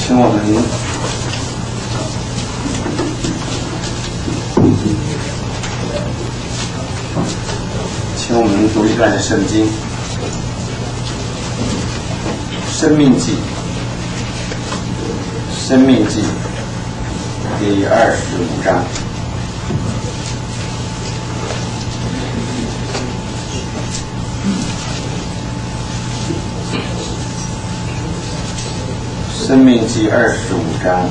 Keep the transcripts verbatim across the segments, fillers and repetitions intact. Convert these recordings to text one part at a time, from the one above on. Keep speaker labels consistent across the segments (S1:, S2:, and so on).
S1: 请我们请我们读一段的圣经，《生命记》，《生命记》第二十五章。生命记二十五章，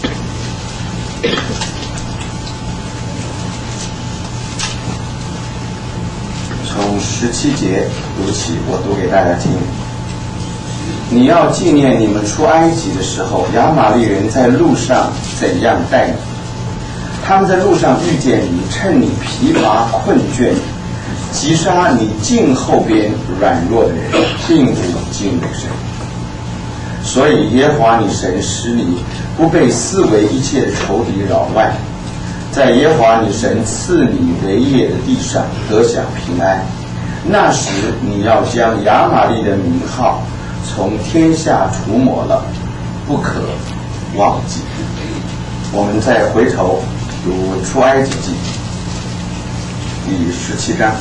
S1: 从十七节读起，我读给大家听。你要纪念你们出埃及的时候，亚玛力人在路上怎样待你。他们在路上遇见你，趁你疲乏困倦，击杀你近后边软弱的人，并不敬畏神。所以耶和华你神使你不被四围一切的仇敌扰乱，在耶和华你神赐你为业的地上得享平安。那时你要将亚玛力的名号从天下除抹了，不可忘记。我们再回头读出埃及记第十七章，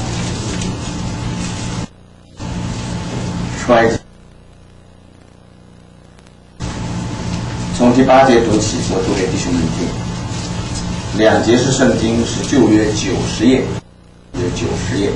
S1: 出埃及从第八节读起，我读给弟兄们听。两节是圣经，是旧约九十页，有九十页。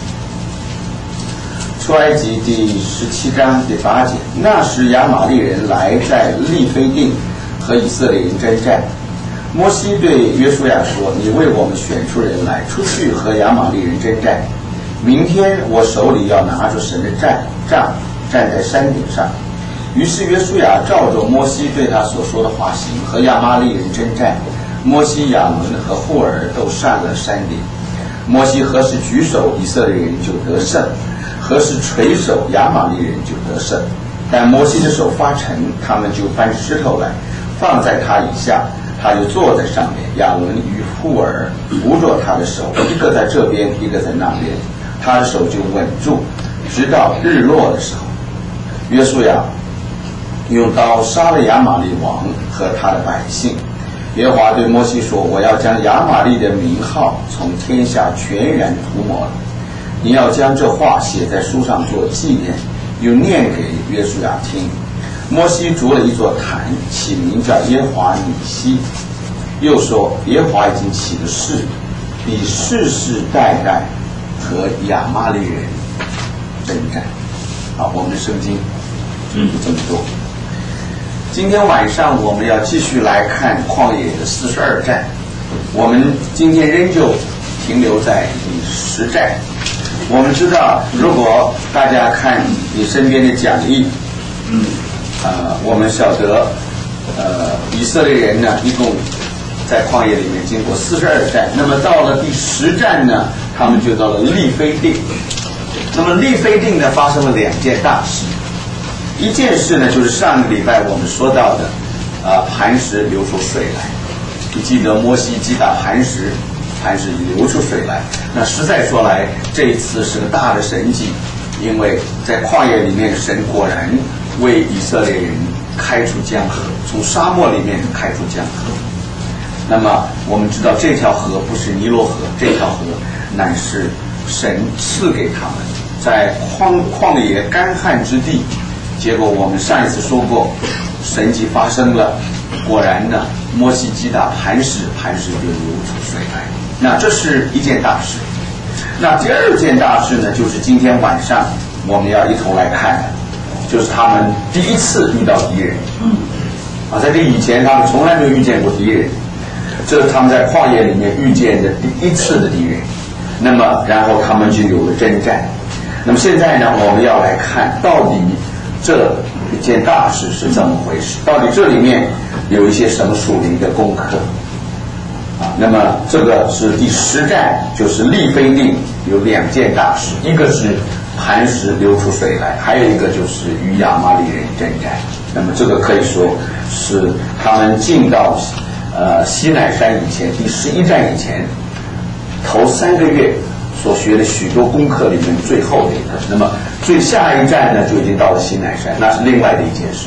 S1: 出埃及第十七章第八节，那时亚玛力人来在利非定和以色列人征战。摩西对约书亚说：“你为我们选出人来，出去和亚玛力人征战。明天我手里要拿着神的杖，杖站在山顶上。”于是约书亚照着摩西对他所说的话行，和亚玛力人征战。摩西、亚伦和户尔都上了山顶。摩西何时举手，以色列人就得胜；何时垂手，亚玛力人就得胜。但摩西的手发沉，他们就搬石头来放在他以下，他就坐在上面。亚伦与户尔扶着他的手，一个在这边，一个在那边，他的手就稳住，直到日落的时候。约书亚用刀杀了亚玛力王和他的百姓。耶和华对摩西说：“我要将亚玛力的名号从天下全然涂抹了。你要将这话写在书上做纪念，又念给约书亚听。”摩西筑了一座坛，起名叫耶和华尼西，又说：“耶和华已经起了誓，必世世代代和亚玛力人征战。”好，我们的圣经就这么多。今天晚上我们要继续来看旷野的四十二战，我们今天仍旧停留在第十战。我们知道，如果大家看你身边的讲义，嗯，呃，我们晓得，呃，以色列人呢，一共在旷野里面经过四十二战，那么到了第十战呢，他们就到了利非定。那么利非定呢，发生了两件大事。一件事呢，就是上个礼拜我们说到的，啊、呃，磐石流出水来。你记得摩西击打磐石，磐石流出水来。那实在说来，这一次是个大的神迹，因为在旷野里面，神果然为以色列人开出江河，从沙漠里面开出江河。那么我们知道，这条河不是尼罗河，这条河乃是神赐给他们，在旷旷野干旱之地。结果我们上一次说过，神迹发生了，果然呢，摩西击打磐石，磐石就流出水来。那这是一件大事。那第二件大事呢，就是今天晚上我们要一同来看的，就是他们第一次遇到敌人。啊，在这以前他们从来没有遇见过敌人，这是他们在旷野里面遇见的第一次的敌人。那么然后他们就有了征战。那么现在呢，我们要来看到底这一件大事是怎么回事？到底这里面有一些什么属灵的功课啊？那么这个是第十战，就是利非定有两件大事，一个是磐石流出水来，还有一个就是与亚玛力人征战。那么这个可以说是他们进到呃西乃山以前，第十一战以前头三个月所学的许多功课里面最后的一个。那么最下一站呢，就已经到了西乃山，那是另外的一件事。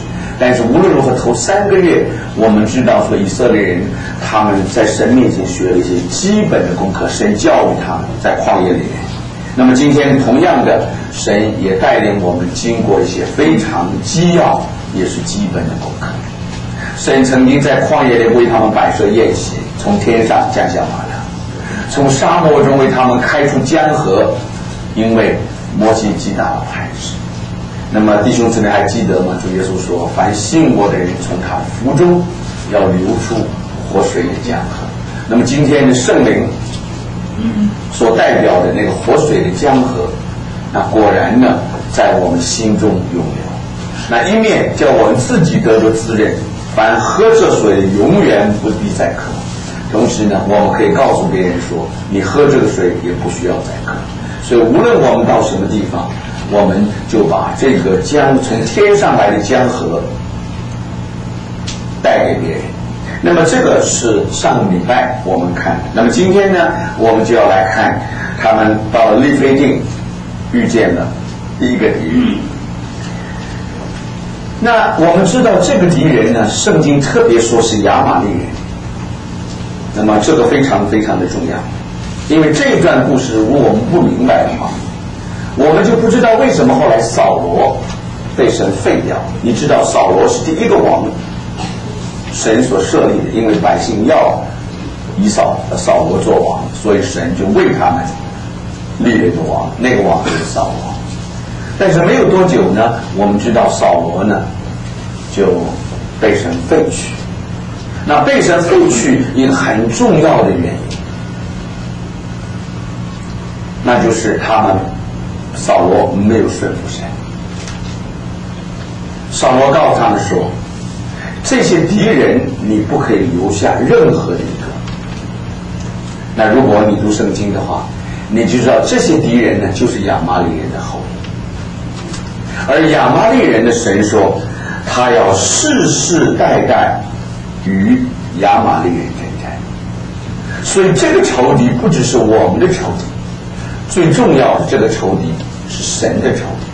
S1: 但是无论如何，头三个月，我们知道说以色列人他们在神面前学了一些基本的功课，神教育他们在旷野里面。那么今天同样的，神也带领我们经过一些非常基要也是基本的功课。神曾经在旷野里为他们摆设宴席，从天上降下马拿，从沙漠中为他们开出江河，因为摩西击打了磐石。那么弟兄姊妹还记得吗？主耶稣说，凡信我的人从他腹中要流出活水的江河。那么今天的圣灵所代表的那个活水的江河，那果然呢在我们心中涌流，那一面叫我们自己得着滋润，凡喝这水永远不必再渴。同时呢，我们可以告诉别人说，你喝这个水也不需要再渴。所以无论我们到什么地方，我们就把这个江从天上来的江河带给别人。那么这个是上个礼拜我们看的。那么今天呢，我们就要来看他们到了利非定遇见了第一个敌人。那我们知道这个敌人呢，圣经特别说是亚玛力人。那么这个非常非常的重要，因为这一段故事如果我们不明白的话，我们就不知道为什么后来扫罗被神废掉。你知道扫罗是第一个王，神所设立的，因为百姓要以扫扫罗做王，所以神就为他们立了一个王，那个王就是扫罗。但是没有多久呢，我们知道扫罗呢就被神废去。那被神废去一个很重要的原因，那就是他们扫罗没有顺服神。扫罗告诉他们说，这些敌人你不可以留下任何的一个。那如果你读圣经的话，你就知道这些敌人呢就是亚玛力人的后裔。而亚玛力人的神说，他要世世代代与亚玛力人征战。所以这个仇敌不只是我们的仇敌，最重要的这个仇敌是神的仇敌。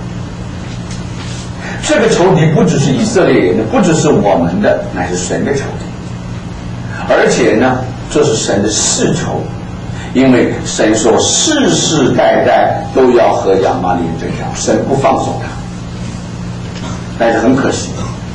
S1: 这个仇敌不只是以色列人的，不只是我们的，乃是神的仇敌。而且呢，这是神的世仇，因为神说世世代代都要和亚玛力人征战，神不放松他。但是很可惜，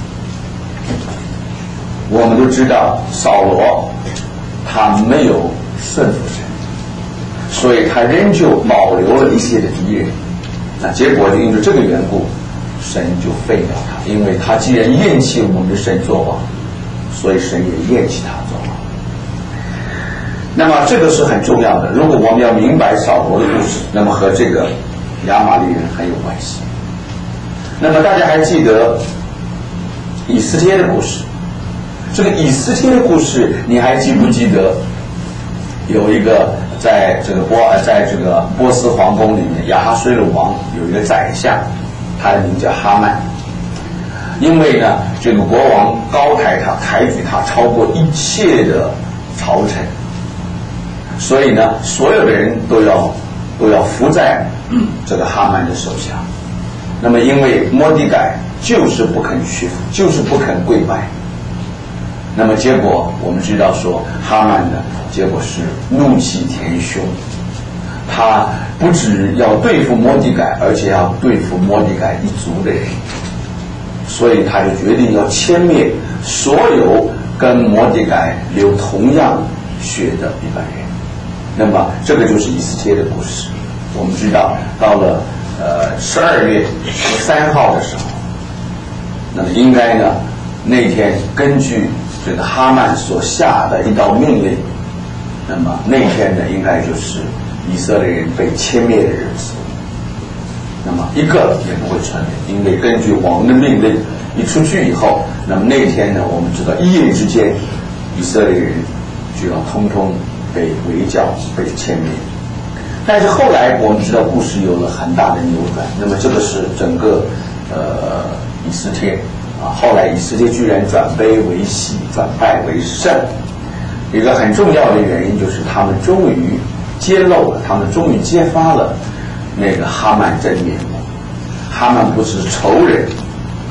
S1: 我们都知道扫罗他没有顺服神，所以他仍旧保留了一些的敌人。那结果就因为这个缘故，神就废掉他，因为他既然厌弃我们的神做王，所以神也厌弃他做王。那么这个是很重要的，如果我们要明白扫罗的故事，那么和这个亚玛力人很有关系。那么大家还记得以斯帖的故事？这个以斯帖的故事，你还记不记得有一个在这个波在这个波斯皇宫里面，亚哈水鲁王有一个宰相，他的名叫哈曼。因为呢，这个国王高抬他，抬举他超过一切的朝臣，所以呢，所有的人都要都要服在这个哈曼的手下。那么因为摩底改就是不肯屈服，就是不肯跪拜，那么结果我们知道说，哈曼呢，结果是怒气填胸，他不只要对付摩底改，而且要对付摩底改一族的人，所以他就决定要歼灭所有跟摩底改流同样血的一般人。那么这个就是以斯帖的故事。我们知道到了呃十二月十三号的时候，那么应该呢那天根据这个哈曼所下的一道命令，那么那天呢应该就是以色列人被歼灭的日子。那么一个也不会存留，因为根据王的命令一出去以后，那么那天呢我们知道一夜之间以色列人就要通通被围剿被歼灭。但是后来我们知道故事有了很大的扭转，那么这个是整个呃以斯帖啊，后来以斯帖居然转悲为喜，转败为胜。一个很重要的原因就是他们终于揭露了，他们终于揭发了那个哈曼真面目。哈曼不是仇人，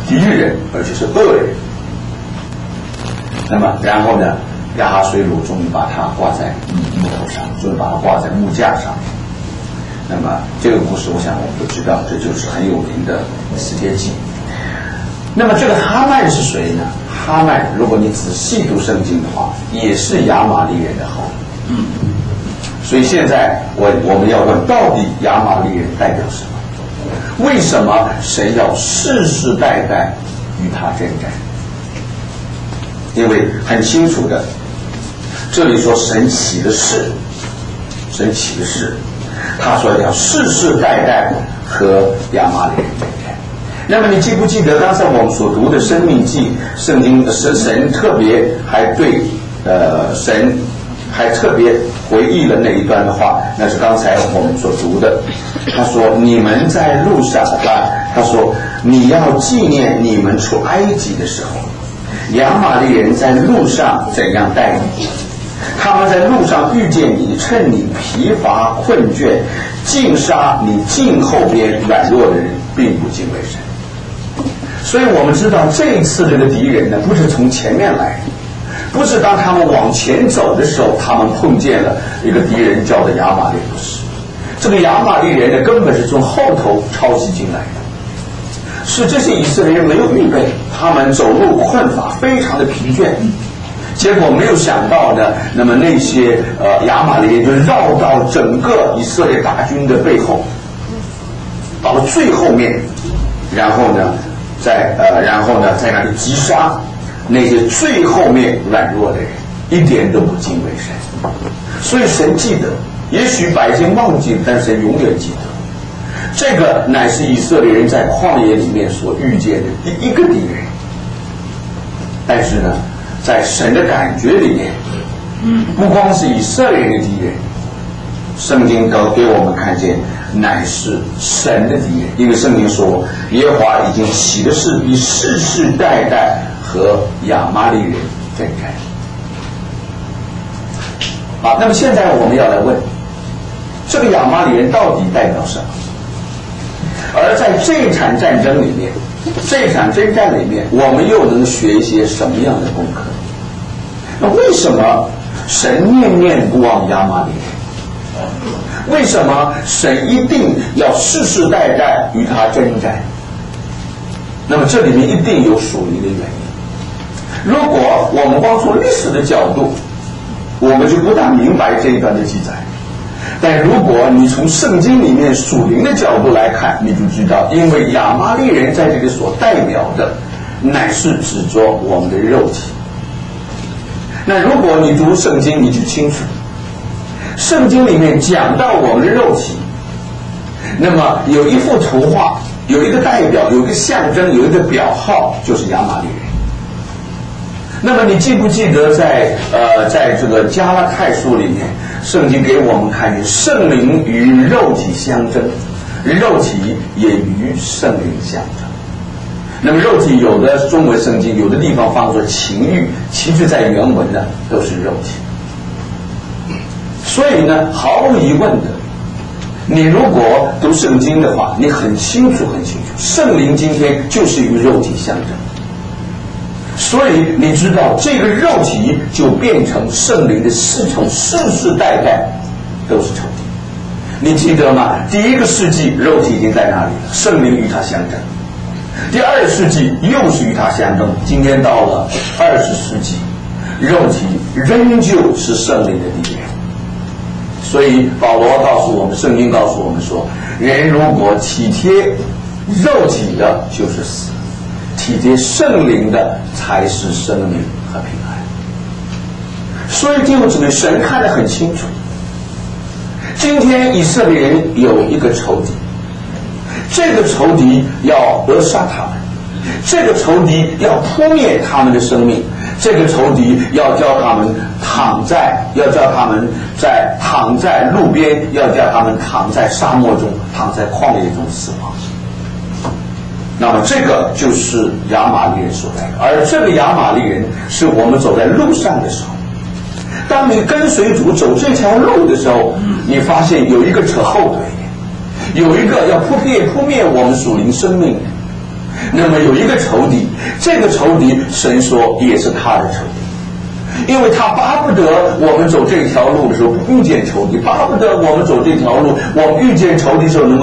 S1: 敌人，而且是恶人。那么然后呢，亚哈水鲁终于把他挂在木头上，终于把他挂在木架上。那么这个故事我想我们都知道，这就是很有名的四帖记。那么这个哈曼是谁呢？哈曼如果你仔细读圣经的话，也是亚玛力人的后裔。所以现在我我们要问，到底亚玛力人代表什么？为什么神要世世代代与他征战？因为很清楚的，这里说神起的誓，神起的誓，他说要世世代代和亚玛力人征战。那么你记不记得刚才我们所读的《生命记》圣经，神神特别还对呃神还特别回忆了那一段的话，那是刚才我们所读的。他说：“你们在路上啊，他说你要纪念你们出埃及的时候，亚玛力人在路上怎样待你？他们在路上遇见你，趁你疲乏困倦，尽杀你近后边软弱的人，并不敬畏神。”所以我们知道这一次这个敌人呢，不是从前面来，不是当他们往前走的时候，他们碰见了一个敌人叫做亚玛力，不是。这个亚玛力人呢，根本是从后头抄袭进来的，是这些以色列人没有预备，他们走路困乏，非常的疲倦。结果没有想到呢，那么那些呃亚玛力人就绕到整个以色列大军的背后，到了最后面，然后呢，在呃然后呢，在那里击杀那些最后面软弱的人，一点都不敬畏神。所以神记得，也许百姓忘记了，但神永远记得。这个乃是以色列人在旷野里面所遇见的第一个敌人。但是呢，在神的感觉里面，不光是以色列人的敌人，圣经都给我们看见乃是神的敌人。因为圣经说，耶和华已经起的是以世世代代和亚玛力人征战。好，那么现在我们要来问，这个亚玛力人到底代表什么？而在这场战争里面，这场征战里面，我们又能学一些什么样的功课？那为什么神念念不忘亚玛力人？为什么神一定要世世代代与他征战？那么这里面一定有属灵的原因。如果我们光从历史的角度，我们就不大明白这一段的记载。但如果你从圣经里面属灵的角度来看，你就知道，因为亚玛力人在这里所代表的乃是指着我们的肉体。那如果你读圣经，你就清楚，圣经里面讲到我们的肉体，那么有一幅图画，有一个代表，有一个象征，有一个表号，就是亚玛力人。那么你记不记得在呃在这个加拉太书里面，圣经给我们看见圣灵与肉体相争，肉体也与圣灵相争。那么肉体有的中文圣经有的地方放作情欲，其实在原文呢都是肉体。所以呢，毫无疑问的，你如果读圣经的话，你很清楚很清楚，圣灵今天就是与肉体相争。所以你知道，这个肉体就变成圣灵的世仇，世世代代都是仇敌。你记得吗？第一个世纪肉体已经在那里了，圣灵与他相争。第二世纪又是与他相争。今天到了二十世纪，肉体仍旧是圣灵的敌人。所以保罗告诉我们，圣经告诉我们说，人如果体贴肉体的，就是死；体贴圣灵的，才是生命和平安。所以弟兄姊妹，神看得很清楚，今天以色列人有一个仇敌，这个仇敌要扼杀他们，这个仇敌要扑灭他们的生命，这个仇敌要叫他们躺在，要叫他们在躺在路边，要叫他们躺在沙漠中，躺在旷野中死亡。那么这个就是亚玛力人所在的，而这个亚玛力人是我们走在路上的时候，当你跟随主走这条路的时候，你发现有一个扯后腿，有一个要扑灭扑灭我们属灵生命的， 那么有一个仇敌，这个仇敌神说也是他的仇敌，因为他巴不得我们走这条路的时候遇见仇敌，巴不得我们走这条路，我们遇见仇敌的时候能够